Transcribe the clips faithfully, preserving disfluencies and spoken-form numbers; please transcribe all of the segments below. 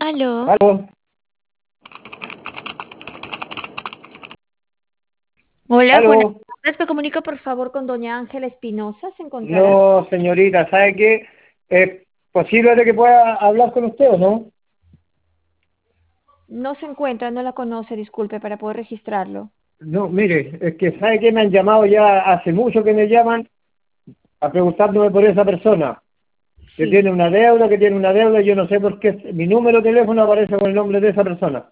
Aló. Aló, Hola, buenas aló. tardes. Me comunico por favor con doña Ángela Espinosa. ¿Se encontrará? No, señorita, ¿sabe qué? ¿Es posible de que pueda hablar con usted o no? No se encuentra, no la conoce, disculpe, para poder registrarlo. No, mire, es que ¿sabe qué? Me han llamado ya hace mucho que me llaman a preguntándome por esa persona, que Sí. tiene una deuda, que tiene una deuda, y yo no sé por qué mi número de teléfono aparece con el nombre de esa persona.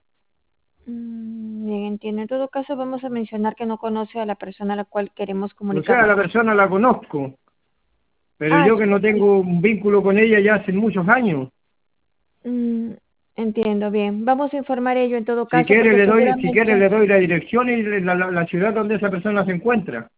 Mm, bien, entiendo. En todo caso, vamos a mencionar que no conoce a la persona a la cual queremos O sea, comunicarnos. la persona la conozco, pero Ah, yo sí. que no tengo un vínculo con ella ya hace muchos años. Mm, entiendo, bien. Vamos a informar ello en todo Si caso quiere porque le doy, si quiere seguramente... le doy la dirección y la, la la ciudad donde esa persona se encuentra.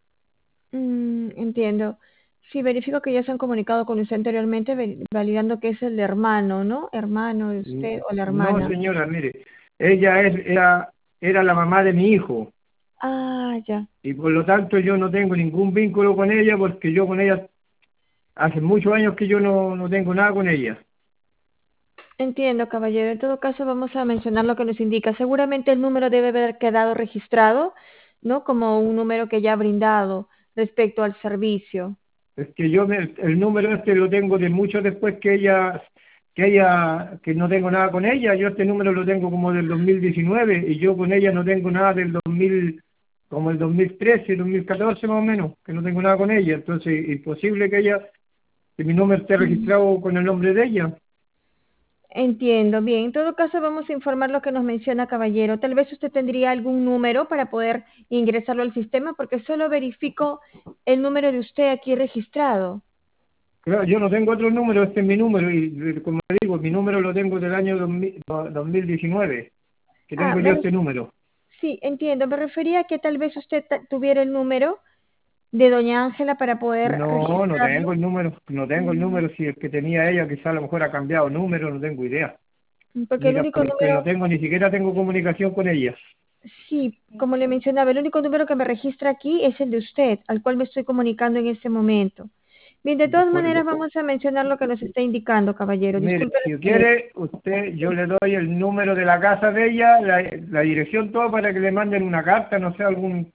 Mm, entiendo. Sí, verifico que ya se han comunicado con usted anteriormente, ve- validando que es el hermano, ¿no? Hermano de usted o la No, hermana. señora, mire, ella es, era, era la mamá de mi hijo Ah, ya. y por lo tanto yo no tengo ningún vínculo con ella porque yo con ella hace muchos años que yo no, no tengo nada con ella. Entiendo, caballero. En todo caso, vamos a mencionar lo que nos indica. Seguramente el número debe haber quedado registrado, ¿no? Como un número que ya ha brindado respecto al servicio. Es que yo me- el número este lo tengo de mucho después que ella, que ella, que no tengo nada con ella. Yo este número lo tengo como del dos mil diecinueve y yo con ella no tengo nada del dos mil, como el dos mil trece, dos mil catorce más o menos, que no tengo nada con ella. Entonces, imposible que ella, que mi número esté Mm. registrado con el nombre de ella. Entiendo, bien. En todo caso, vamos a informar lo que nos menciona, caballero. Tal vez usted tendría algún número para poder ingresarlo al sistema, porque solo verifico el número de usted aquí registrado. Claro, yo no tengo otro número, este es mi número y eh, como digo, mi número lo tengo del año dos mil do- dos mil diecinueve, que Ah, tengo yo me este ref- número. sí, entiendo. Me refería a que tal vez usted ta- tuviera el número de doña Ángela para poder No, no tengo registrarlo. el número, no tengo el Mm, número, si el que tenía ella quizá a lo mejor ha cambiado número, no tengo idea. Porque el Mira, único porque no número, tengo, ni siquiera tengo comunicación con ella. sí, como le mencionaba, el único número que me registra aquí es el de usted, al cual me estoy comunicando en este momento. Bien, de todas Por maneras eso. vamos a mencionar lo que nos está indicando, caballero. Mire, Disculpe la si molestia. quiere, usted, yo le doy el número de la casa de ella, la, la dirección, todo para que le manden una carta, no sé, algún...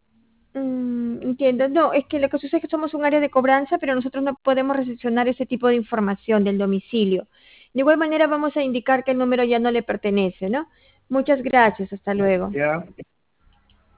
Mm, entiendo. No, es que lo que sucede es que somos un área de cobranza, pero nosotros no podemos recepcionar ese tipo de información del domicilio. De igual manera vamos a indicar que el número ya no le pertenece, ¿no? Muchas gracias. Hasta luego. Ya.